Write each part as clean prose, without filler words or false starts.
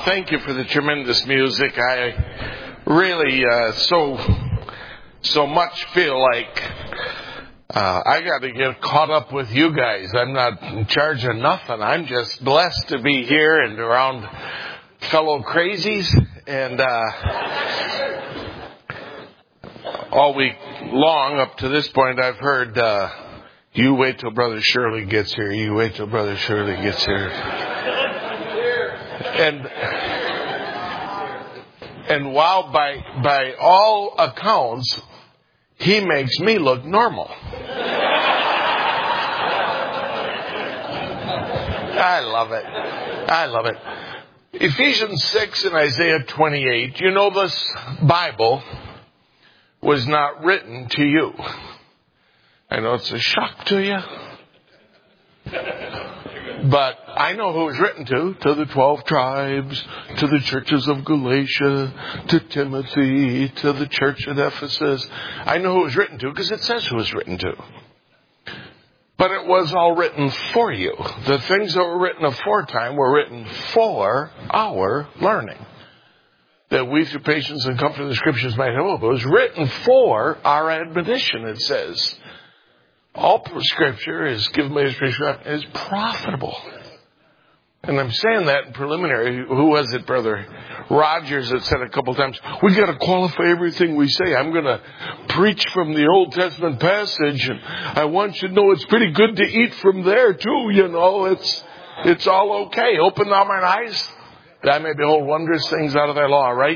Thank you for the tremendous music. I really so much feel like I got to get caught up with you guys. I'm not in charge of nothing. I'm just blessed to be here and around fellow crazies. And all week long up to this point, I've heard, you wait till Brother Shirley gets here. You wait till Brother Shirley gets here. And while by all accounts, he makes me look normal. I love it. I love it. Ephesians 6 and Isaiah 28. You know, this Bible was not written to you. I know it's a shock to you. But I know who it was written to the 12 tribes, to the churches of Galatia, to Timothy, to the church at Ephesus. I know who it was written to because it says who it was written to. But it was all written for you. The things that were written aforetime were written for our learning, that we through patience and comfort of the Scriptures might have hope. It was written for our admonition, it says. All Scripture is given by His Scripture is profitable. And I'm saying that in preliminary. Who was it, Brother Rogers, that said a couple times, we got to qualify everything we say. I'm going to preach from the Old Testament passage, and I want you to know it's pretty good to eat from there too. You know, it's all okay. Open thou mine eyes, that I may behold wondrous things out of thy law. Right?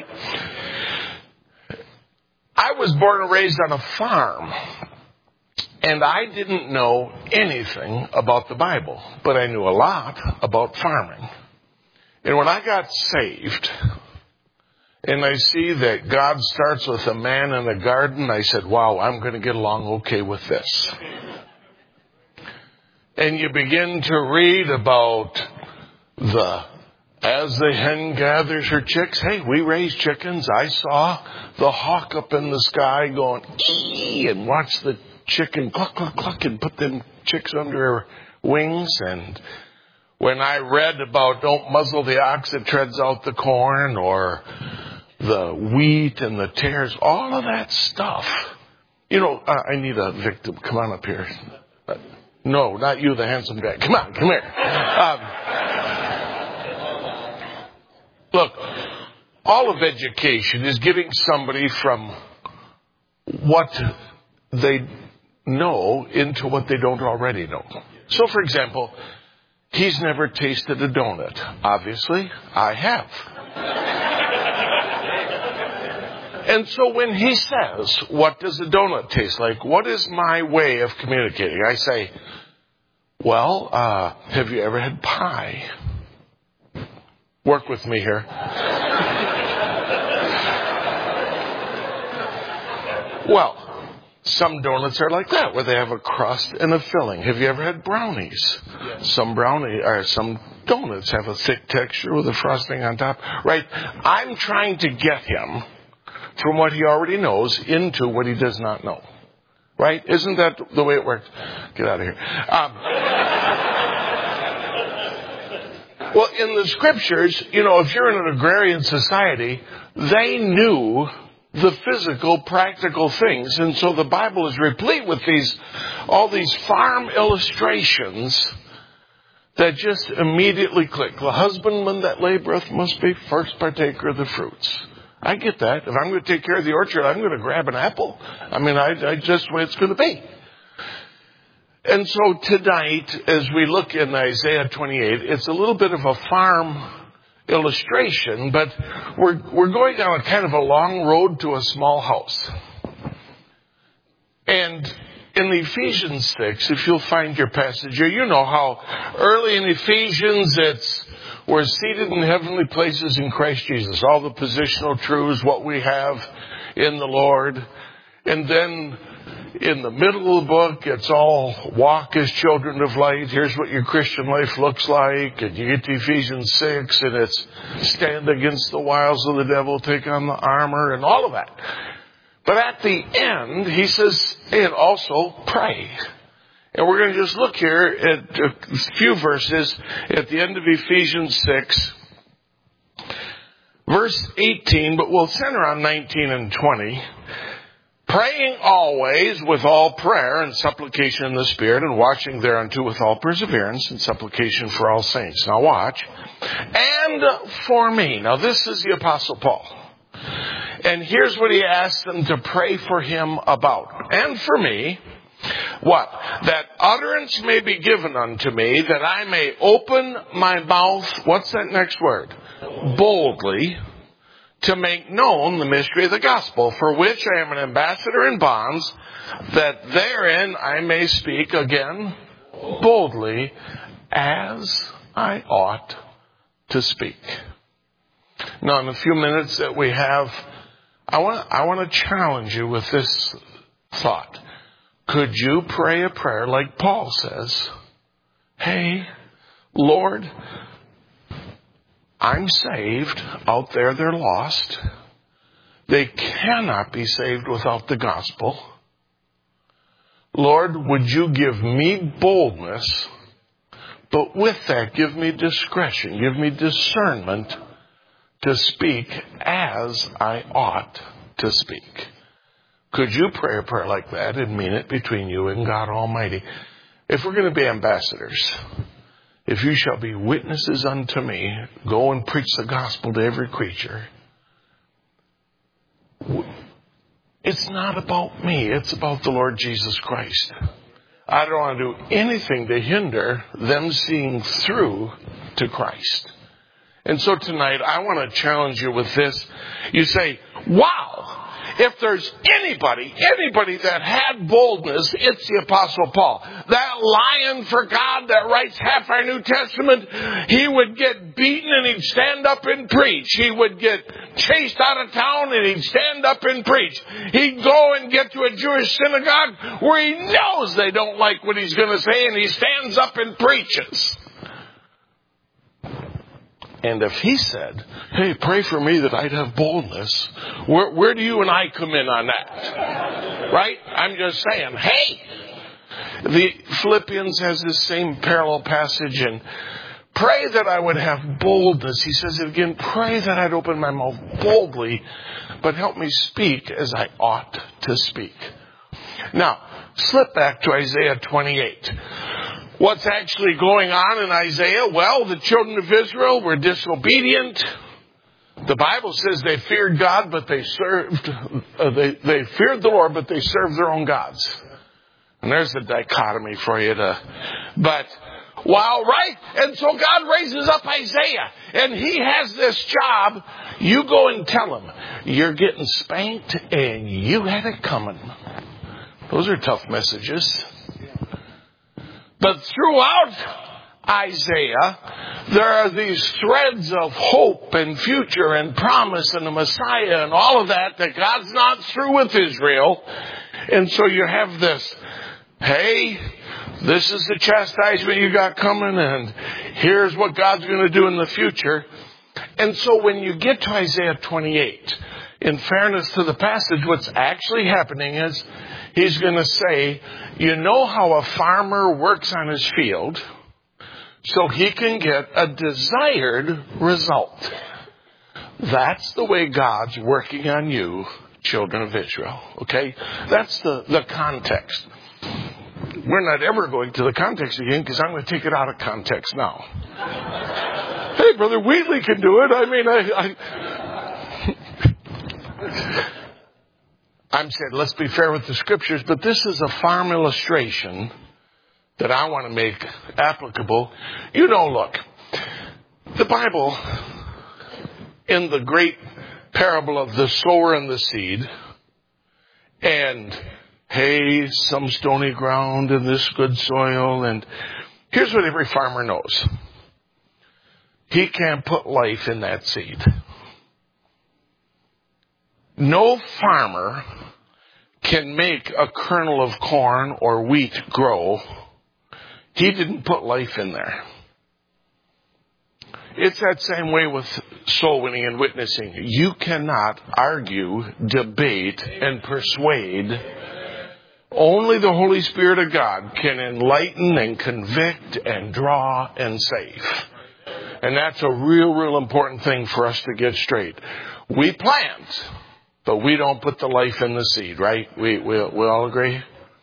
I was born and raised on a farm. And I didn't know anything about the Bible, but I knew a lot about farming. And when I got saved, and I see that God starts with a man in a garden, I said, wow, I'm going to get along okay with this. And you begin to read about as the hen gathers her chicks. Hey, we raise chickens. I saw the hawk up in the sky going, ee, and watch the chicken cluck, cluck, cluck, and put them chicks under her wings. And when I read about don't muzzle the ox that treads out the corn, or the wheat and the tares, all of that stuff. You know, I need a victim. Come on up here. No, not you, the handsome guy. Come on, come here. Look, all of education is getting somebody from what they know into what they don't already know. So, for example, he's never tasted a donut. Obviously, I have. And so when he says, what does a donut taste like? What is my way of communicating? I say, well, have you ever had pie? Work with me here. Well, some donuts are like that, where they have a crust and a filling. Have you ever had brownies? Yes. Some donuts have a thick texture with a frosting on top. Right? I'm trying to get him from what he already knows into what he does not know. Right? Isn't that the way it works? Get out of here. Well, in the Scriptures, you know, if you're in an agrarian society, they knew the physical, practical things. And so the Bible is replete with all these farm illustrations that just immediately click. The husbandman that laboreth must be first partaker of the fruits. I get that. If I'm going to take care of the orchard, I'm going to grab an apple. I mean, I just the way it's going to be. And so tonight, as we look in Isaiah 28, it's a little bit of a farm illustration, but we're going down a kind of a long road to a small house. And in Ephesians 6, if you'll find your passage here, you know how early in Ephesians we're seated in heavenly places in Christ Jesus. All the positional truths, what we have in the Lord. And then in the middle of the book, it's all walk as children of light. Here's what your Christian life looks like. And you get to Ephesians 6, and it's stand against the wiles of the devil, take on the armor, and all of that. But at the end, he says, and also pray. And we're going to just look here at a few verses at the end of Ephesians 6. verse 18, but we'll center on 19 and 20. Praying always with all prayer and supplication in the Spirit, and watching thereunto with all perseverance and supplication for all saints. Now watch. And for me. Now this is the Apostle Paul. And here's what he asked them to pray for him about. And for me, what? That utterance may be given unto me, that I may open my mouth, what's that next word? Boldly, to make known the mystery of the gospel, for which I am an ambassador in bonds, that therein I may speak again boldly as I ought to speak. Now, in the few minutes that we have, I want to challenge you with this thought. Could you pray a prayer like Paul says? Hey, Lord, I'm saved. Out there they're lost. They cannot be saved without the gospel. Lord, would you give me boldness, but with that give me discretion, give me discernment to speak as I ought to speak. Could you pray a prayer like that and mean it between you and God Almighty? If we're going to be ambassadors, if you shall be witnesses unto me, go and preach the gospel to every creature. It's not about me. It's about the Lord Jesus Christ. I don't want to do anything to hinder them seeing through to Christ. And so tonight, I want to challenge you with this. You say, wow, if there's anybody that had boldness, it's the Apostle Paul. That lion for God that writes half our New Testament, he would get beaten and he'd stand up and preach. He would get chased out of town and he'd stand up and preach. He'd go and get to a Jewish synagogue where he knows they don't like what he's going to say, and he stands up and preaches. And if he said, hey, pray for me that I'd have boldness, where do you and I come in on that? Right? I'm just saying, hey, the Philippians has this same parallel passage, and pray that I would have boldness. He says it again, pray that I'd open my mouth boldly, but help me speak as I ought to speak. Now, slip back to Isaiah 28. What's actually going on in Isaiah? Well, the children of Israel were disobedient. The Bible says they feared God, but they feared the Lord, but they served their own gods. And there's the dichotomy for you but wow, right? And so God raises up Isaiah, and he has this job. You go and tell him, you're getting spanked and you had it coming. Those are tough messages. But throughout Isaiah, there are these threads of hope and future and promise and the Messiah and all of that God's not through with Israel. And so you have this, hey, this is the chastisement you got coming, and here's what God's going to do in the future. And so when you get to Isaiah 28, in fairness to the passage, what's actually happening is he's going to say, you know how a farmer works on his field so he can get a desired result. That's the way God's working on you, children of Israel. Okay? That's the context. We're not ever going to the context again because I'm going to take it out of context now. Hey, Brother Wheatley can do it. I mean, I'm saying, let's be fair with the scriptures, but this is a farm illustration that I want to make applicable. You know, look, the Bible, in the great parable of the sower and the seed, and hey, some stony ground and this good soil, and here's what every farmer knows. He can't put life in that seed. No farmer can make a kernel of corn or wheat grow. He didn't put life in there. It's that same way with soul winning and witnessing. You cannot argue, debate, and persuade. Only the Holy Spirit of God can enlighten and convict and draw and save. And that's a real important thing for us to get straight. We plant, but we don't put the life in the seed, right? We all agree?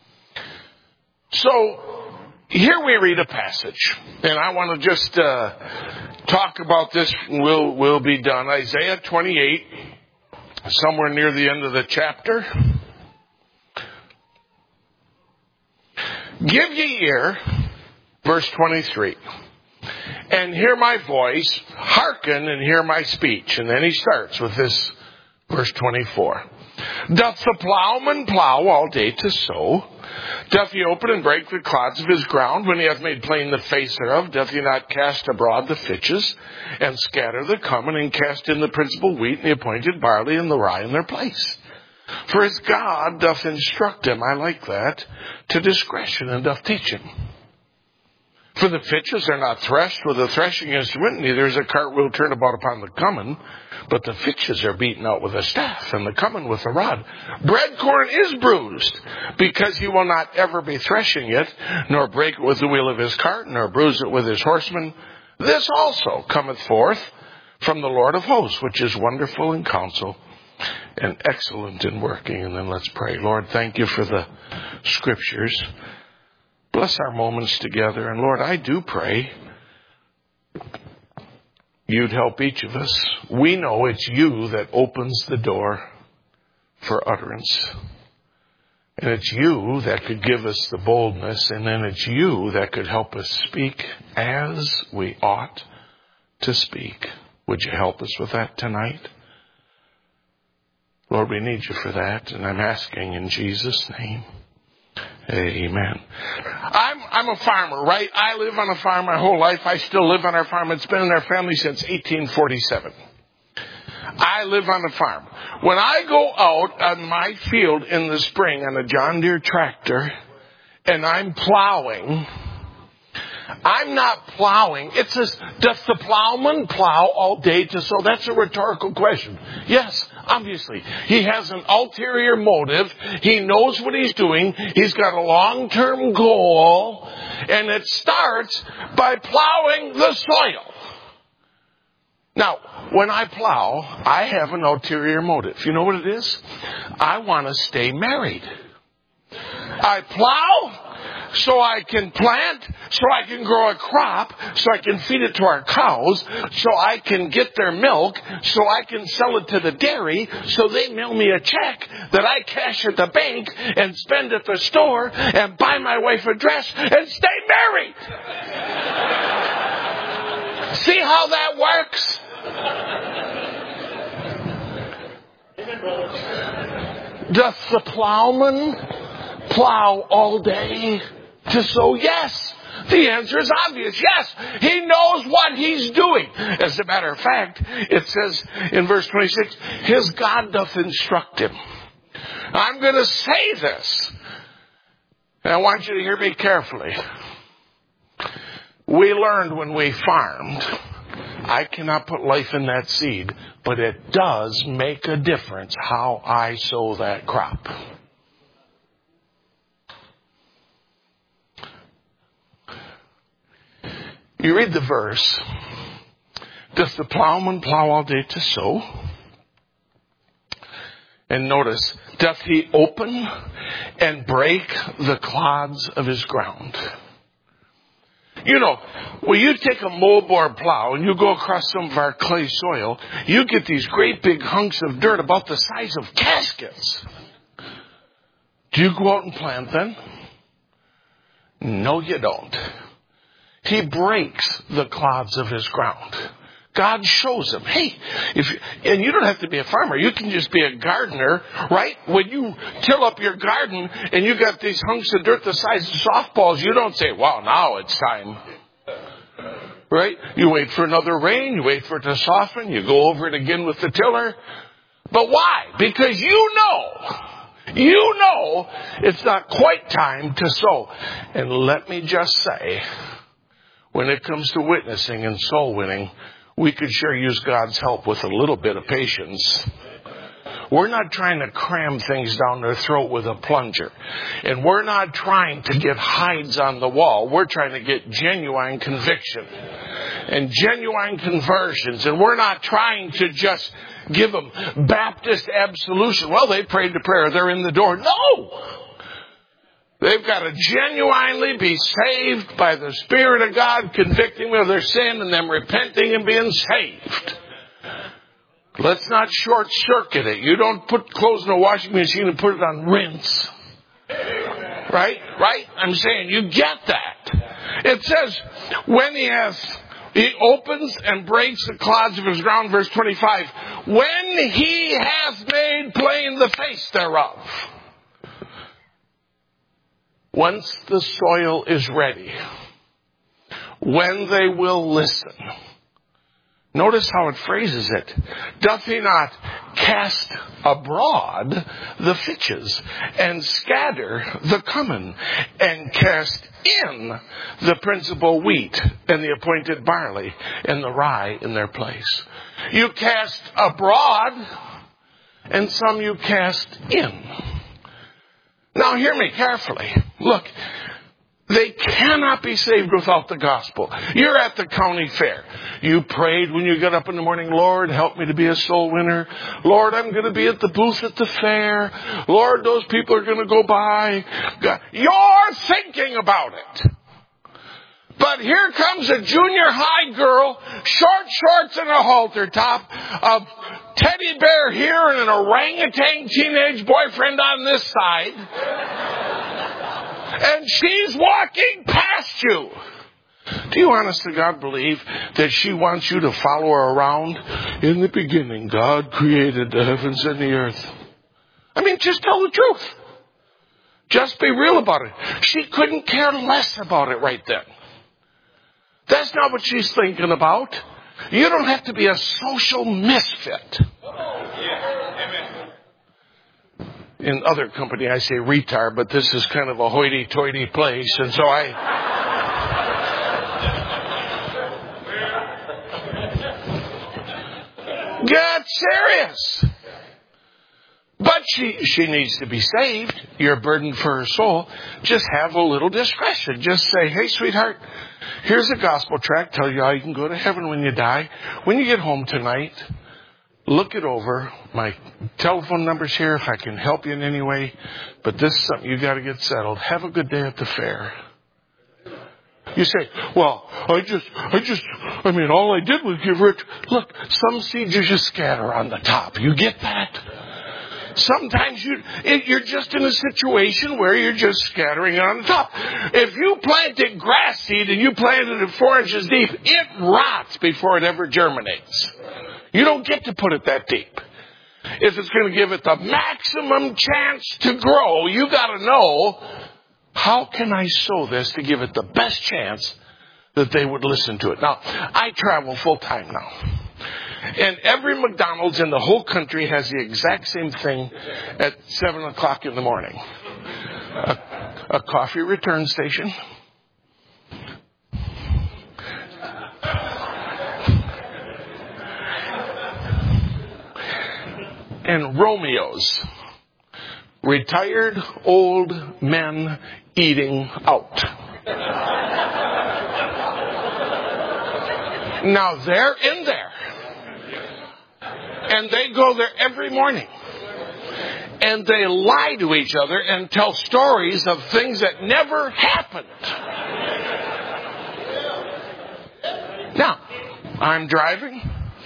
So, here we read a passage. And I want to just talk about this. We'll be done. Isaiah 28, somewhere near the end of the chapter. Give ye ear, verse 23, and hear my voice, hearken and hear my speech. And then he starts with this, verse 24. Doth the plowman plow all day to sow? Doth he open and break the clods of his ground when he hath made plain the face thereof? Doth he not cast abroad the fitches, and scatter the cummin, and cast in the principal wheat, and the appointed barley, and the rye in their place? For his God doth instruct him, I like that, to discretion, and doth teach him. For the fitches are not threshed with a threshing instrument, neither is a cartwheel turned about upon the cummin, but the fitches are beaten out with a staff, and the cummin with a rod. Bread corn is bruised, because he will not ever be threshing it, nor break it with the wheel of his cart, nor bruise it with his horsemen. This also cometh forth from the Lord of hosts, which is wonderful in counsel, and excellent in working. And then let's pray. Lord, thank you for the scriptures. Bless our moments together. And Lord, I do pray you'd help each of us. We know it's you that opens the door for utterance. And it's you that could give us the boldness. And then it's you that could help us speak as we ought to speak. Would you help us with that tonight? Lord, we need you for that, and I'm asking in Jesus' name. Amen. I'm a farmer, right? I live on a farm my whole life. I still live on our farm. It's been in our family since 1847. I live on a farm. When I go out on my field in the spring on a John Deere tractor, and I'm plowing, I'm not plowing. It says, doth the plowman plow all day to sow? That's a rhetorical question. Yes, obviously. He has an ulterior motive. He knows what he's doing. He's got a long-term goal. And it starts by plowing the soil. Now, when I plow, I have an ulterior motive. You know what it is? I want to stay married. I plow so I can plant, so I can grow a crop, so I can feed it to our cows, so I can get their milk, so I can sell it to the dairy, so they mail me a check that I cash at the bank and spend at the store and buy my wife a dress and stay married. See how that works? Doth the plowman plow all day to sow? Yes. The answer is obvious. Yes. He knows what he's doing. As a matter of fact, it says in verse 26, his God doth instruct him. I'm going to say this, and I want you to hear me carefully. We learned when we farmed, I cannot put life in that seed, but it does make a difference how I sow that crop. You read the verse, doth the plowman plow all day to sow? And notice, doth he open and break the clods of his ground? You know, when you take a moldboard plow and you go across some of our clay soil, you get these great big hunks of dirt about the size of caskets. Do you go out and plant then? No, you don't. He breaks the clods of his ground. God shows him, hey, and you don't have to be a farmer. You can just be a gardener, right? When you till up your garden and you got these hunks of dirt the size of softballs, you don't say, wow, now it's time. Right? You wait for another rain. You wait for it to soften. You go over it again with the tiller. But why? Because you know it's not quite time to sow. And let me just say, when it comes to witnessing and soul winning, we could sure use God's help with a little bit of patience. We're not trying to cram things down their throat with a plunger. And we're not trying to get hides on the wall. We're trying to get genuine conviction. and genuine conversions. And we're not trying to just give them Baptist absolution. Well, they prayed the prayer. They're in the door. No! They've got to genuinely be saved by the Spirit of God, convicting them of their sin and them repenting and being saved. Let's not short circuit it. You don't put clothes in a washing machine and put it on rinse. Right? I'm saying you get that. It says, when he opens and breaks the clods of his ground, verse 25, when he has made plain the face thereof. Once the soil is ready, when they will listen. Notice how it phrases it. Doth he not cast abroad the fitches, and scatter the cumin, and cast in the principal wheat, and the appointed barley, and the rye in their place? You cast abroad, and some you cast in. Now hear me carefully. Look, they cannot be saved without the gospel. You're at the county fair. You prayed when you got up in the morning, Lord, help me to be a soul winner. Lord, I'm going to be at the booth at the fair. Lord, those people are going to go by. God, you're thinking about it. But here comes a junior high girl, short shorts and a halter top, a teddy bear here and an orangutan teenage boyfriend on this side. And she's walking past you. Do you honest to God believe that she wants you to follow her around? In the beginning, God created the heavens and the earth. I mean, just tell the truth. Just be real about it. She couldn't care less about it right then. That's not what she's thinking about. You don't have to be a social misfit. In other company, I say retard, but this is kind of a hoity-toity place, and so get serious. But she needs to be saved. You're burdened for her soul. Just have a little discretion. Just say, hey, sweetheart, here's a gospel tract. Tell you how you can go to heaven when you die. When you get home tonight, look it over. My telephone number's here if I can help you in any way. But this is something you got to get settled. Have a good day at the fair. You say, well, I mean, all I did was give Rich. Look, some seeds you just scatter on the top. You get that? Sometimes you're just in a situation where you're just scattering it on the top. If you planted grass seed and you planted it 4 inches deep, it rots before it ever germinates. You don't get to put it that deep. If it's going to give it the maximum chance to grow, you got to know, how can I sow this to give it the best chance that they would listen to it? Now, I travel full time now. And every McDonald's in the whole country has the exact same thing at 7 o'clock in the morning. A coffee return station. And Romeo's. Retired old men eating out. Now they're in there. And they go there every morning. And they lie to each other and tell stories of things that never happened. Now, I'm driving.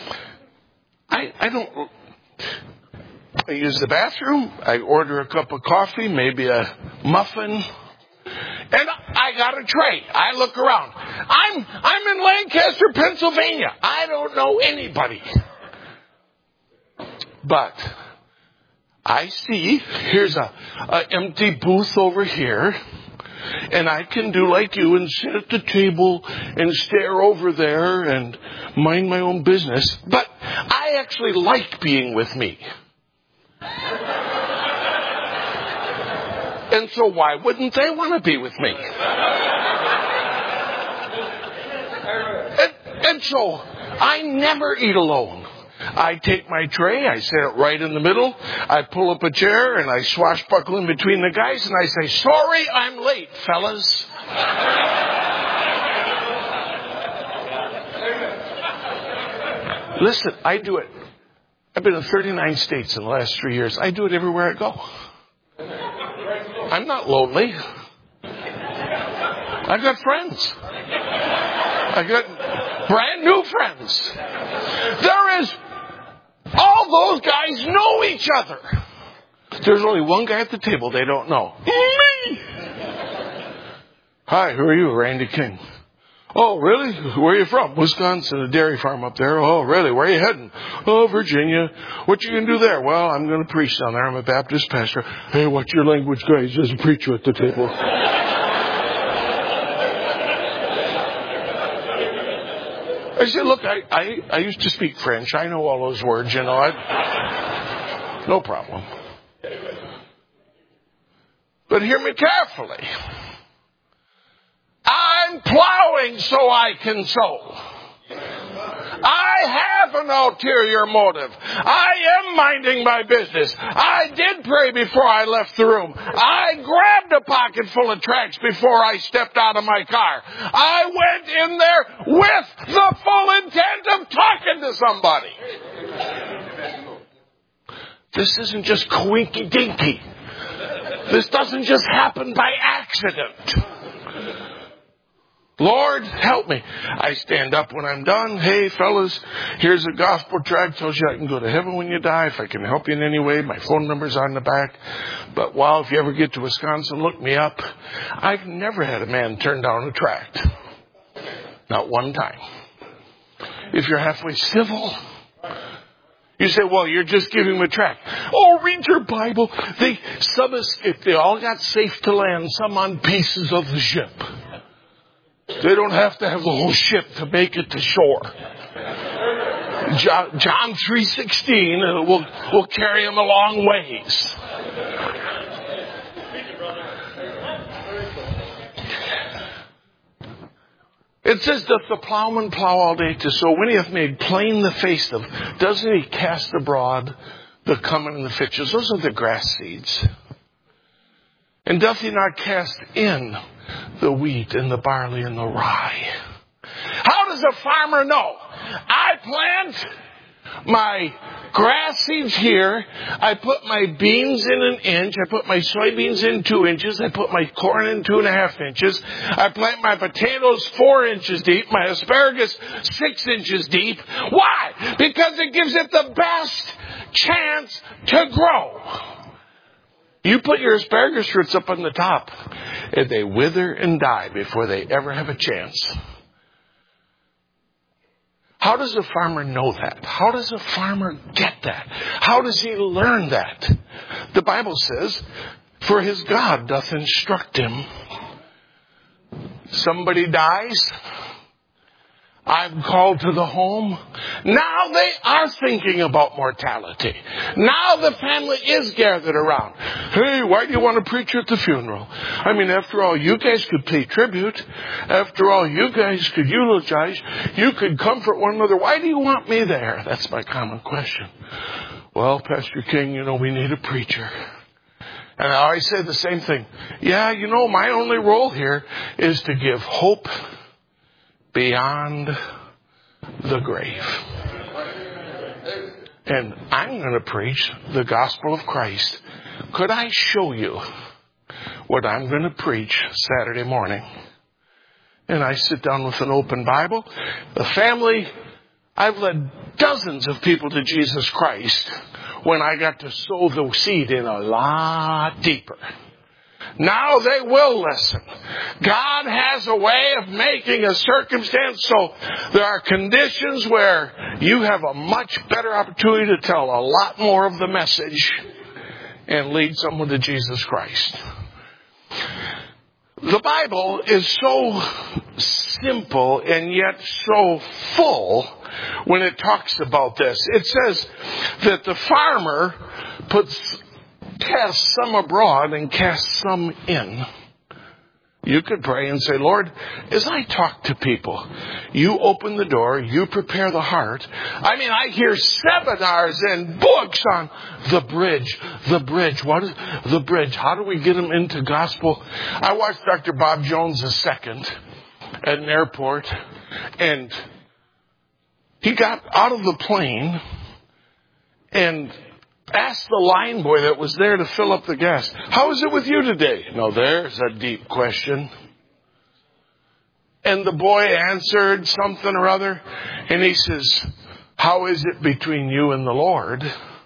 I use the bathroom. I order a cup of coffee, maybe a muffin. And I got a tray. I look around. I'm in Lancaster, Pennsylvania. I don't know anybody. But I see here's a empty booth over here, and I can do like you and sit at the table and stare over there and mind my own business. But I actually like being with me. And so why wouldn't they want to be with me? And so I never eat alone. I take my tray, I set it right in the middle, I pull up a chair, and I swashbuckle in between the guys, and I say, sorry, I'm late, fellas. Listen, I do it. I've been in 39 states in the last 3 years. I do it everywhere I go. I'm not lonely. I've got friends. I've got brand new friends. There is, all those guys know each other. There's only one guy at the table they don't know. Me! Hi, who are you? Randy King. Oh, really? Where are you from? Wisconsin, a dairy farm up there. Oh, really? Where are you heading? Oh, Virginia. What you going to do there? Well, I'm going to preach down there. I'm a Baptist pastor. Hey, what's your language, guys? There's a preacher at the table. I said, look, I used to speak French. I know all those words, you know. No problem. But hear me carefully. I'm plowing so I can sow. I have an ulterior motive. I am minding my business. I did pray before I left the room. I grabbed a pocket full of tracts before I stepped out of my car. I went in there with the full intent of talking to somebody. This isn't just coinky-dinky. This doesn't just happen by accident. Lord, help me. I stand up when I'm done. Hey, fellas, here's a gospel tract. Tells you I can go to heaven when you die. If I can help you in any way, my phone number's on the back. But if you ever get to Wisconsin, look me up. I've never had a man turn down a tract. Not one time. If you're halfway civil, you say, well, you're just giving them a tract. Oh, read your Bible. Some escaped. They all got safe to land, some on pieces of the ship. They don't have to have the whole ship to make it to shore. John 3:16 will carry them a long ways. It says, doth the plowman plow all day to sow? When he hath made plain the face of, doesn't he cast abroad the cumin and the fitches? Those are the grass seeds. And doth he not cast in the wheat and the barley and the rye? How does a farmer know? I plant my grass seeds here. I put my beans in 1 inch. I put my soybeans in 2 inches. I put my corn in 2.5 inches. I plant my potatoes 4 inches deep. My asparagus 6 inches deep. Why? Because it gives it the best chance to grow. You put your asparagus roots up on the top, and they wither and die before they ever have a chance. How does a farmer know that? How does a farmer get that? How does he learn that? The Bible says, for his God doth instruct him. Somebody dies. I'm called to the home. Now they are thinking about mortality. Now the family is gathered around. Hey, why do you want to preach at the funeral? I mean, after all, you guys could pay tribute. After all, you guys could eulogize. You could comfort one another. Why do you want me there? That's my common question. Well, Pastor King, we need a preacher. And I always say the same thing. Yeah, my only role here is to give hope beyond the grave. And I'm going to preach the gospel of Christ. Could I show you what I'm going to preach Saturday morning? And I sit down with an open Bible. The family, I've led dozens of people to Jesus Christ when I got to sow the seed in a lot deeper. Now they will listen. God has a way of making a circumstance so there are conditions where you have a much better opportunity to tell a lot more of the message and lead someone to Jesus Christ. The Bible is so simple and yet so full when it talks about this. It says that the farmer cast some abroad and cast some in. You could pray and say, Lord, as I talk to people, you open the door, you prepare the heart. I mean, I hear seminars and books on the bridge. The bridge. What is the bridge? How do we get them into gospel? I watched Dr. Bob Jones II at an airport, and He got out of the plane and asked the line boy that was there to fill up the gas, "How is it with you today?" Now there's a deep question. And the boy answered something or other. And he says, "How is it between you and the Lord?"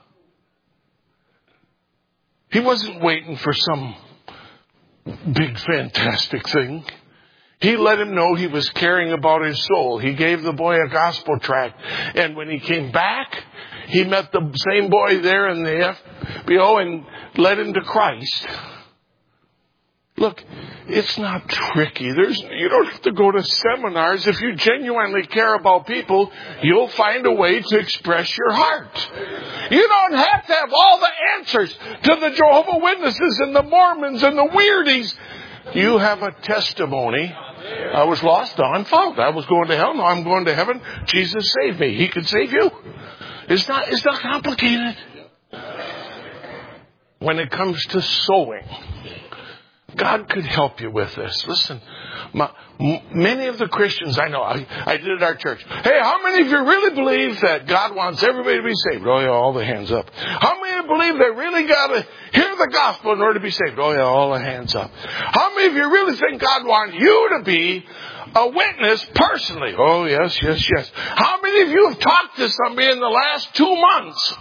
He wasn't waiting for some big fantastic thing. He let him know he was caring about his soul. He gave the boy a gospel tract. And when he came back, he met the same boy there in the FBO and led him to Christ. Look, it's not tricky. You don't have to go to seminars. If you genuinely care about people, you'll find a way to express your heart. You don't have to have all the answers to the Jehovah's Witnesses and the Mormons and the weirdies. You have a testimony. I was lost, now I'm found. I was going to hell, now I'm going to heaven. Jesus saved me. He could save you. It's not complicated. When it comes to sowing, God could help you with this. Listen, many of the Christians I know, I did at our church. "Hey, how many of you really believe that God wants everybody to be saved?" "Oh yeah, all the hands up." "How many believe they really got to hear the gospel in order to be saved?" "Oh yeah, all the hands up." "How many of you really think God wants you to be a witness personally?" "Oh yes, yes, yes." "How many of you have talked to somebody in the last 2 months?"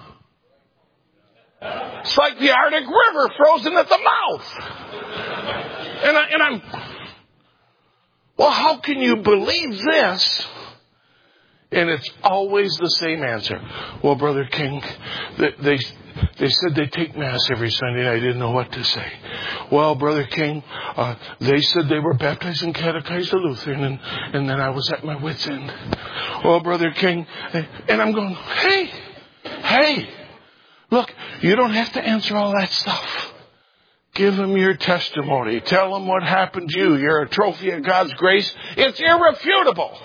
It's like the Arctic River frozen at the mouth. And I'm, well, how can you believe this? And it's always the same answer. "Well, Brother King, they said they take Mass every Sunday and I didn't know what to say." "Well, Brother King, they said they were baptized and catechized a Lutheran and then I was at my wit's end." "Well, Brother King," and I'm going, hey, look, you don't have to answer all that stuff. Give them your testimony. Tell them what happened to you. You're a trophy of God's grace. It's irrefutable.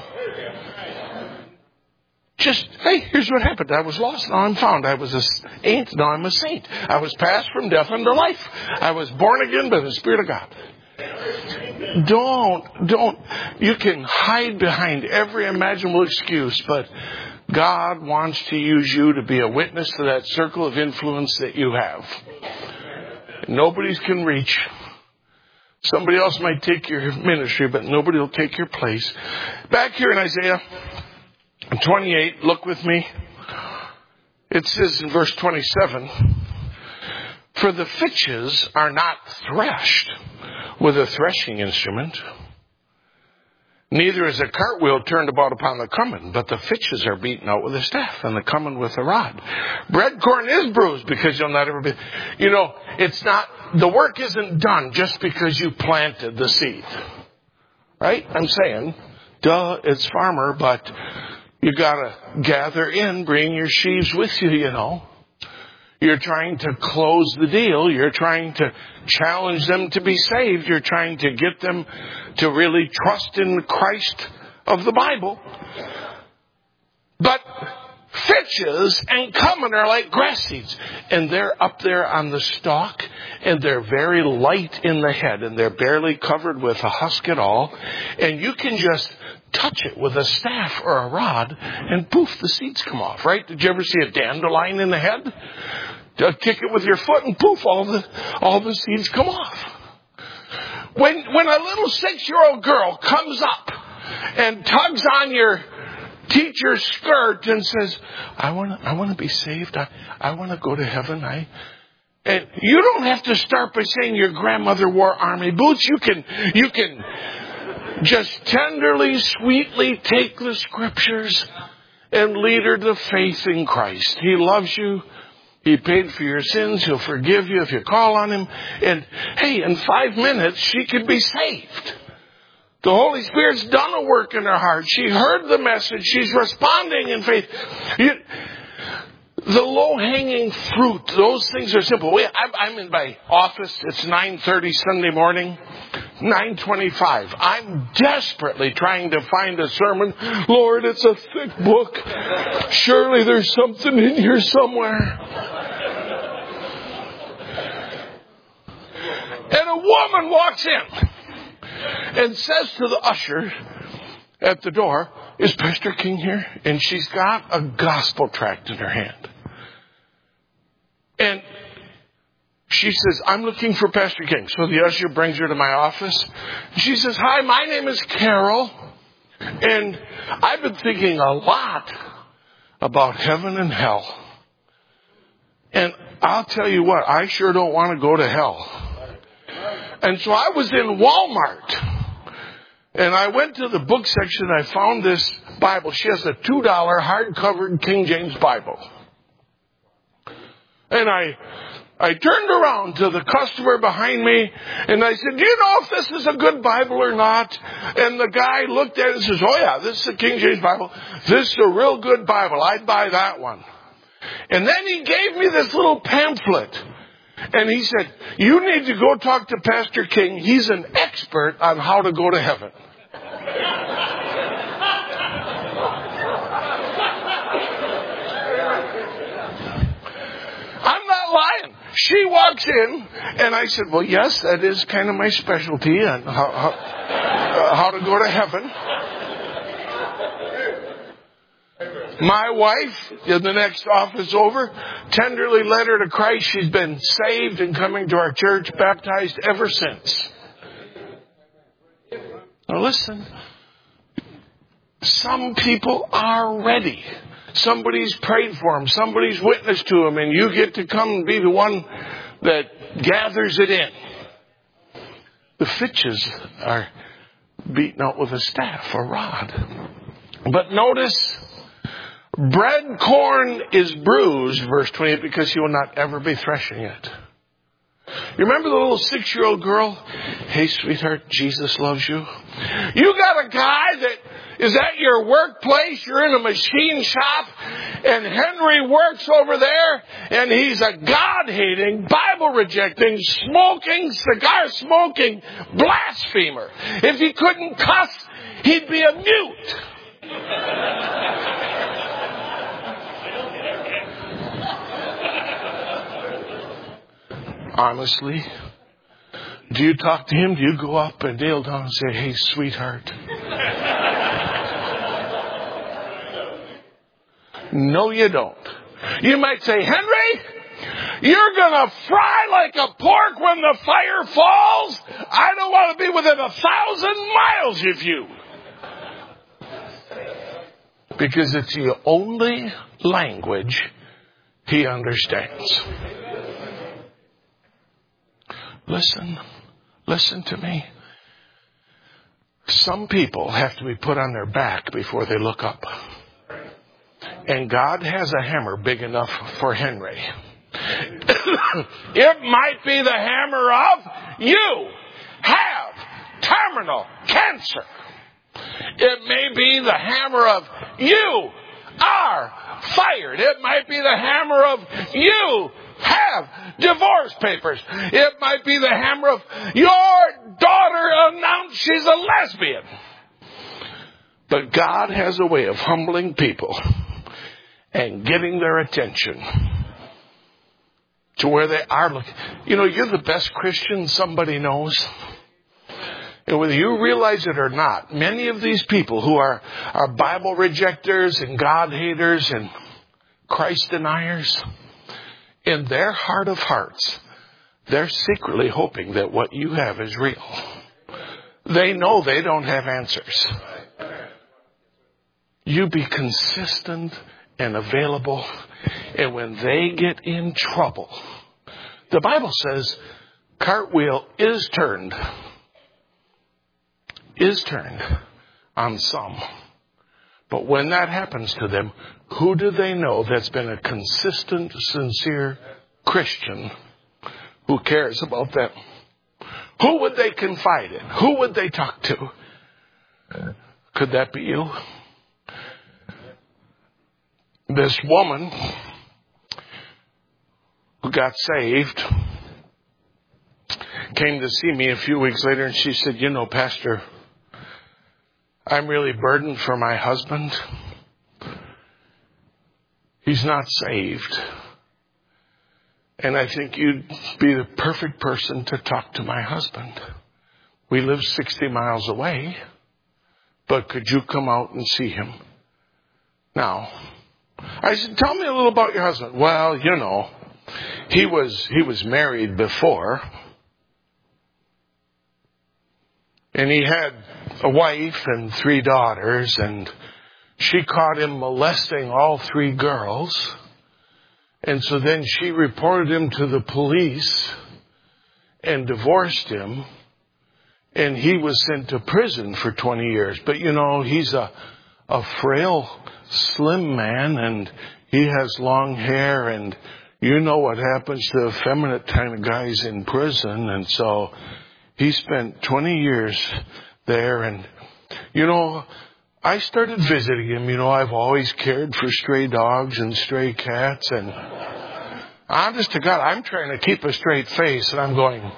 Just, "Hey, here's what happened. I was lost, now I'm found. I was a saint, now I'm a saint. I was passed from death unto life. I was born again by the Spirit of God." Don't. You can hide behind every imaginable excuse, but God wants to use you to be a witness to that circle of influence that you have. Nobody's can reach. Somebody else might take your ministry, but nobody will take your place. Back here in Isaiah 28, look with me. It says in verse 27, "For the fitches are not threshed with a threshing instrument, neither is a cartwheel turned about upon the cummin, but the fitches are beaten out with a staff, and the cummin with a rod. Bread corn is bruised, because you'll not ever be..." It's not, the work isn't done just because you planted the seed. Right? I'm saying, it's farmer, but you gotta gather in, bring your sheaves with you, You're trying to close the deal. You're trying to challenge them to be saved. You're trying to get them to really trust in Christ of the Bible. But fitches and cummin are like grass seeds. And they're up there on the stalk. And they're very light in the head. And they're barely covered with a husk at all. And you can just touch it with a staff or a rod. And poof, the seeds come off, right? Did you ever see a dandelion in the head? Kick it with your foot and poof, all the seeds come off. When a little 6-year-old girl comes up and tugs on your teacher's skirt and says, I want to be saved. I want to go to heaven. And you don't have to start by saying your grandmother wore army boots. You can just tenderly, sweetly take the scriptures and lead her to faith in Christ. He loves you. He paid for your sins. He'll forgive you if you call on Him. And hey, in 5 minutes, she could be saved. The Holy Spirit's done a work in her heart. She heard the message. She's responding in faith. The low-hanging fruit, those things are simple. I'm in my office. It's 9:30 Sunday morning. 9:25. I'm desperately trying to find a sermon. Lord, it's a thick book. Surely there's something in here somewhere. And a woman walks in and says to the usher at the door, is Pastor King here? And she's got a gospel tract in her hand. And she says, I'm looking for Pastor King. So the usher brings her to my office. She says, hi, my name is Carol. And I've been thinking a lot about heaven and hell. And I'll tell you what, I sure don't want to go to hell. And so I was in Walmart. And I went to the book section. I found this Bible. She has a $2 hardcover King James Bible. And I turned around to the customer behind me and I said, do you know if this is a good Bible or not? And the guy looked at it and says, oh yeah, this is a King James Bible. This is a real good Bible. I'd buy that one. And then he gave me this little pamphlet. And he said, you need to go talk to Pastor King. He's an expert on how to go to heaven. I'm not lying. She walks in, and I said, well, yes, that is kind of my specialty on how to go to heaven. My wife, in the next office over, tenderly led her to Christ. She's been saved and coming to our church, baptized ever since. Now listen, some people are ready. Somebody's prayed for them. Somebody's witnessed to them. And you get to come and be the one that gathers it in. The Fitches are beaten out with a staff, a rod. But notice, bread corn is bruised, verse 28, because you will not ever be threshing it. You remember the little 6-year-old girl? Hey, sweetheart, Jesus loves you. You got a guy that is at your workplace. You're in a machine shop. And Henry works over there. And he's a God-hating, Bible-rejecting, smoking, cigar-smoking blasphemer. If he couldn't cuss, he'd be a mute. Honestly, do you talk to him? Do you go up and kneel down and say, hey, sweetheart? No, you don't. You might say, Henry, you're going to fry like a pork when the fire falls. I don't want to be within 1,000 miles of you. Because it's the only language he understands. Listen to me. Some people have to be put on their back before they look up. And God has a hammer big enough for Henry. It might be the hammer of you have terminal cancer. It may be the hammer of you are fired. It might be the hammer of you have divorce papers. It might be the hammer of your daughter announced she's a lesbian. But God has a way of humbling people and getting their attention to where they are looking. You know, you're the best Christian somebody knows. And whether you realize it or not, many of these people who are Bible rejectors and God haters and Christ deniers, in their heart of hearts, they're secretly hoping that what you have is real. They know they don't have answers. You be consistent and available. And when they get in trouble, the Bible says, cartwheel is turned on some. But when that happens to them, who do they know that's been a consistent, sincere Christian who cares about them? Who would they confide in? Who would they talk to? Could that be you? This woman who got saved came to see me a few weeks later and she said, you know, Pastor, I'm really burdened for my husband. He's not saved. And I think you'd be the perfect person to talk to my husband. We live 60 miles away. but could you come out and see him? Now, I said, tell me a little about your husband. Well, you know, he was married before. And he had a wife and 3 daughters, and she caught him molesting all 3 girls. And so then she reported him to the police and divorced him. And he was sent to prison for 20 years. But you know, he's a frail, slim man, and he has long hair, and you know what happens to effeminate kind of guys in prison. And so he spent 20 years there. And, you know, I started visiting him. You know, I've always cared for stray dogs and stray cats. And honest to God, I'm trying to keep a straight face. And I'm going,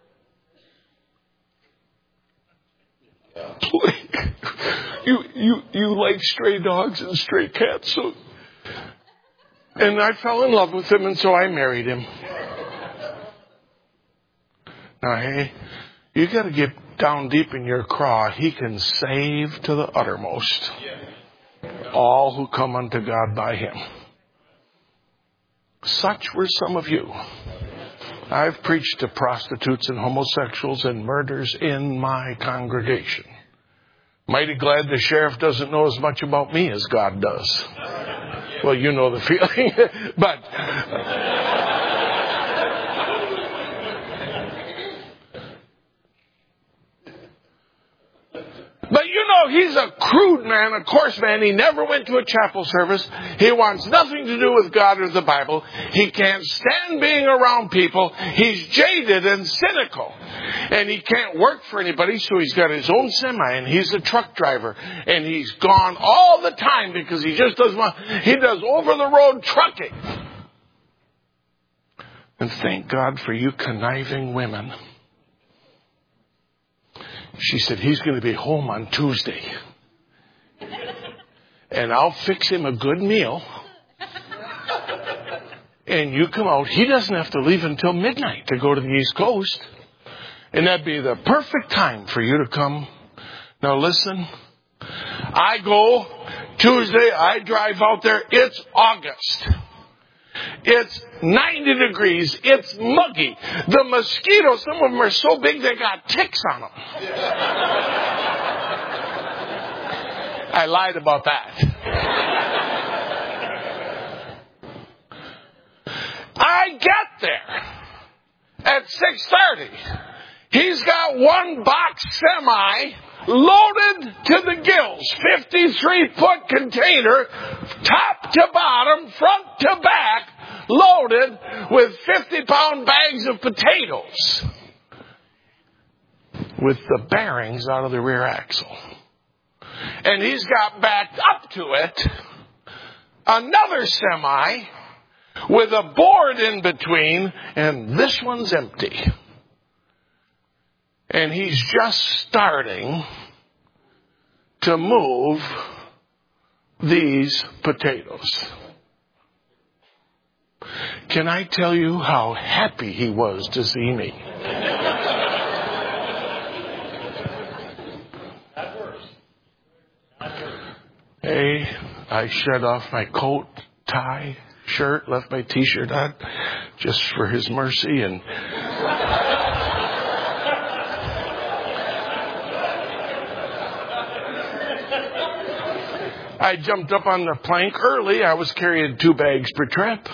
you like stray dogs and stray cats. So, and I fell in love with him, and so I married him. Now, hey, you got to get down deep in your craw. He can save to the uttermost all who come unto God by him. Such were some of you. I've preached to prostitutes and homosexuals and murders in my congregation. Mighty glad the sheriff doesn't know as much about me as God does. Well, you know the feeling. But you know, he's a crude man, a coarse man. He never went to a chapel service. He wants nothing to do with God or the Bible. He can't stand being around people. He's jaded and cynical. And he can't work for anybody, so he's got his own semi, and he's a truck driver. And he's gone all the time because he just doesn't want, he does over-the-road trucking. And thank God for you conniving women. She said, he's going to be home on Tuesday. And I'll fix him a good meal. And you come out. He doesn't have to leave until midnight to go to the East Coast. And that'd be the perfect time for you to come. Now listen. I go Tuesday. I drive out there. It's August. It's 90 degrees. It's muggy. The mosquitoes, some of them are so big they got ticks on them. I lied about that. I get there at 6:30. He's got one box semi loaded to the gills, 53-foot container, top to bottom, front to back, loaded with 50-pound bags of potatoes with the bearings out of the rear axle. And he's got backed up to it another semi with a board in between, and this one's empty. And he's just starting to move these potatoes. Can I tell you how happy he was to see me? Hey, I shed off my coat, tie, shirt, left my t-shirt on just for his mercy, and I jumped up on the plank early. I was carrying 2 bags per trip.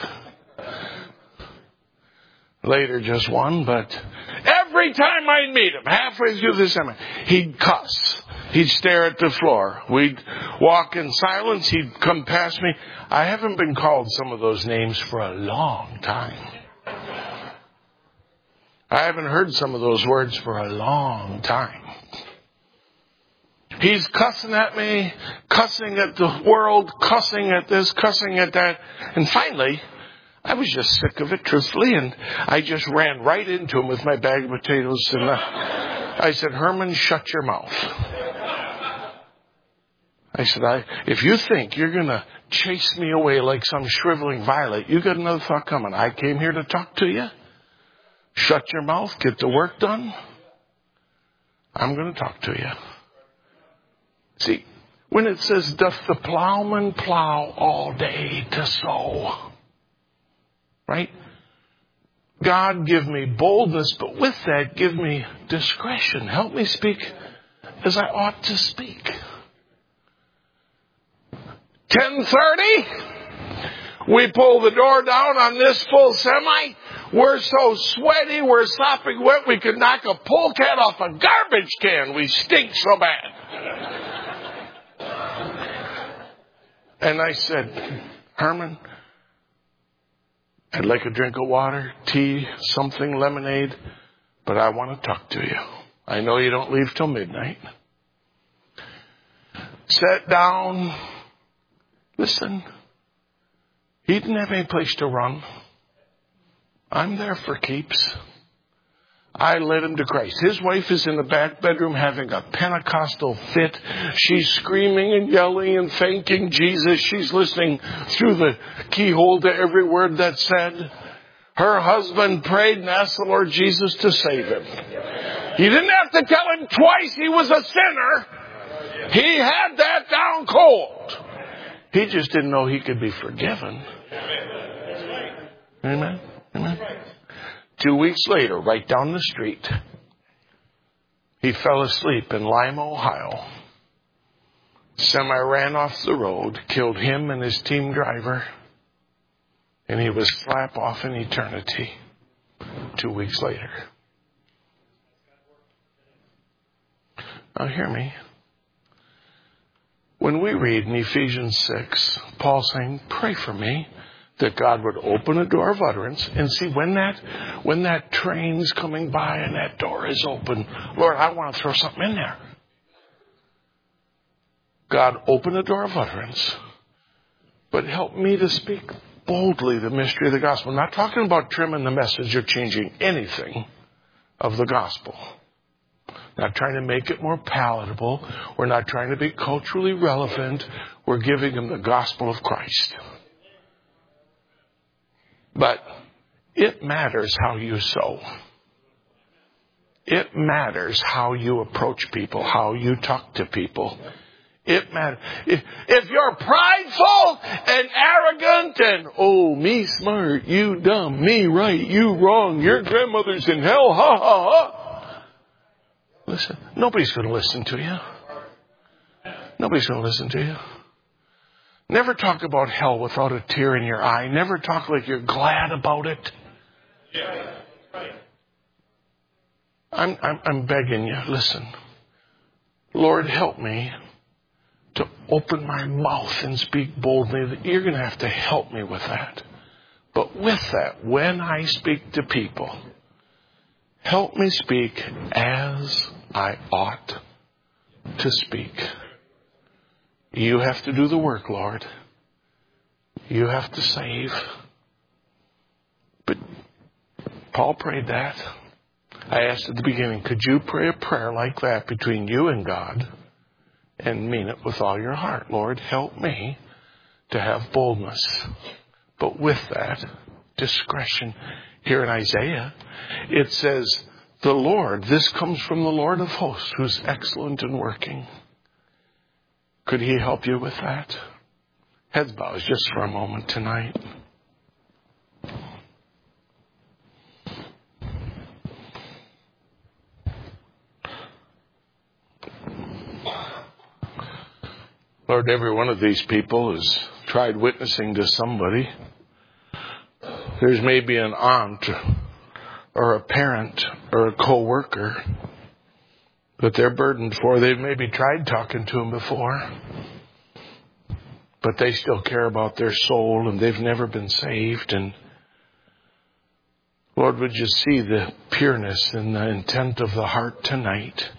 Later, just one, but every time I'd meet him, halfway through the summer, he'd cuss. He'd stare at the floor. We'd walk in silence. He'd come past me. I haven't been called some of those names for a long time. I haven't heard some of those words for a long time. He's cussing at me, cussing at the world, cussing at this, cussing at that. And finally, I was just sick of it, truthfully, and I just ran right into him with my bag of potatoes. And I said, Herman, shut your mouth. I said, if you think you're going to chase me away like some shriveling violet, you got another thought coming. I came here to talk to you. Shut your mouth, get the work done. I'm going to talk to you. See, when it says, doth the plowman plow all day to sow? Right? God, give me boldness, but with that, give me discretion. Help me speak as I ought to speak. 10:30, we pull the door down on this full semi. We're so sweaty, we're sopping wet, we could knock a polecat off a garbage can. We stink so bad. And I said, Herman, I'd like a drink of water, tea, something, lemonade, but I want to talk to you. I know you don't leave till midnight. Sat down. Listen, he didn't have any place to run. I'm there for keeps. I led him to Christ. His wife is in the back bedroom having a Pentecostal fit. She's screaming and yelling and thanking Jesus. She's listening through the keyhole to every word that's said. Her husband prayed and asked the Lord Jesus to save him. He didn't have to tell him twice he was a sinner. He had that down cold. He just didn't know he could be forgiven. Amen. Amen. 2 weeks later, right down the street, he fell asleep in Lima, Ohio. Semi ran off the road, killed him and his team driver, and he was slap off in eternity 2 weeks later. Now hear me. When we read in Ephesians 6, Paul saying, pray for me, that God would open a door of utterance. And see, when that train's coming by and that door is open, Lord, I want to throw something in there. God, open a door of utterance, but help me to speak boldly the mystery of the gospel. I'm not talking about trimming the message or changing anything of the gospel. Not trying to make it more palatable. We're not trying to be culturally relevant. We're giving them the gospel of Christ. But it matters how you sow. It matters how you approach people, how you talk to people. It matters. If you're prideful and arrogant and, oh, me smart, you dumb, me right, you wrong, your grandmother's in hell, ha, ha, ha. Listen, nobody's going to listen to you. Nobody's going to listen to you. Never talk about hell without a tear in your eye. Never talk like you're glad about it. Yeah, right. I'm begging you, listen. Lord, help me to open my mouth and speak boldly. You're going to have to help me with that. But with that, when I speak to people, help me speak as I ought to speak. You have to do the work, Lord. You have to save. But Paul prayed that. I asked at the beginning, could you pray a prayer like that between you and God and mean it with all your heart? Lord, help me to have boldness. But with that, discretion. Here in Isaiah, it says, the Lord, this comes from the Lord of hosts, who's excellent in working. Could he help you with that? Heads bowed just for a moment tonight. Lord, every one of these people has tried witnessing to somebody. There's maybe an aunt or a parent or a co-worker that they're burdened for. They've maybe tried talking to them before, but they still care about their soul and they've never been saved. And Lord, would you see the pureness and the intent of the heart tonight?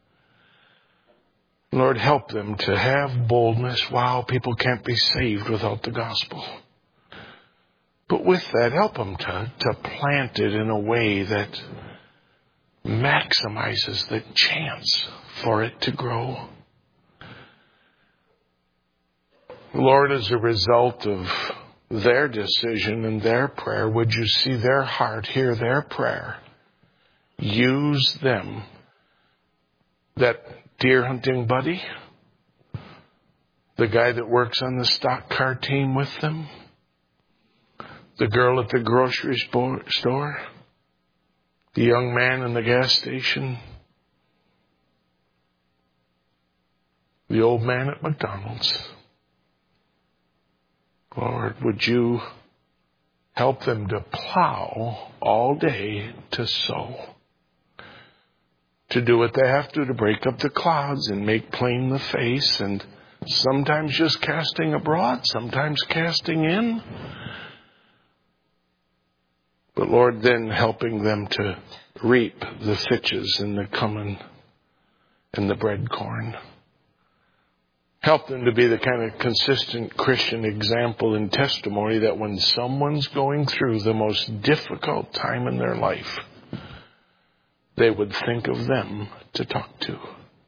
Lord, help them to have boldness. Wow, people can't be saved without the gospel. But with that, help them to plant it in a way that maximizes the chance for it to grow. Lord, as a result of their decision and their prayer, would you see their heart, hear their prayer, use them, that deer hunting buddy, The guy that works on the stock car team with them. The girl at the grocery store. The young man in the gas station. The old man at McDonald's. Lord, would you help them to plow all day to sow? To do what they have to break up the clouds and make plain the face, and sometimes just casting abroad, sometimes casting in. But Lord, then helping them to reap the fitches and the cumin and the bread corn. Help them to be the kind of consistent Christian example and testimony that when someone's going through the most difficult time in their life, they would think of them to talk to.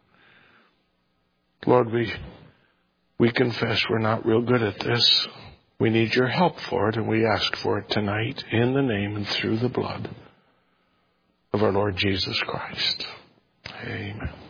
Lord, we confess we're not real good at this. We need your help for it, and we ask for it tonight in the name and through the blood of our Lord Jesus Christ. Amen.